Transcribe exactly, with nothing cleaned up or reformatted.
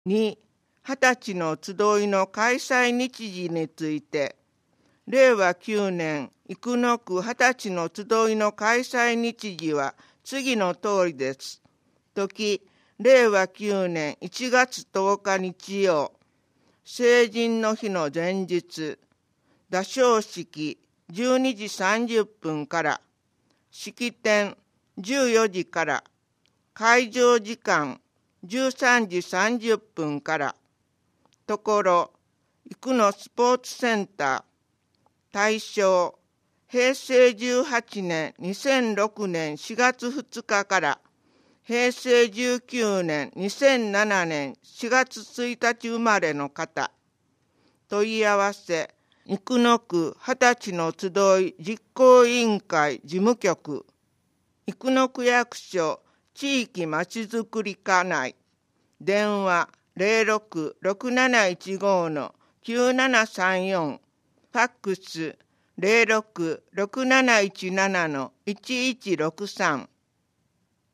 に、はたちの集いの開催日時について、れいわきゅうねん生野区はたちの集いの開催日時は次の通りです。時、れいわきゅうねんいちがつとおか日曜、成人の日の前日、打鐘式じゅうにじさんじゅっぷんから、式典じゅうよじから、会場時間じゅうさんじさんじゅっぷんから、ところ、生野スポーツセンター、対象、へいせいじゅうはちねんにせんろくねんしがつふつかから、へいせいじゅうきゅうねんにせんななねんしがつついたち生まれの方、問い合わせ、生野区はたちの集い実行委員会事務局、生野区役所地域まちづくり課内、電話 ゼロろく ろくなないちご きゅうななさんよん、ファックス ゼロろく ろくなないちなな いちいちろくさん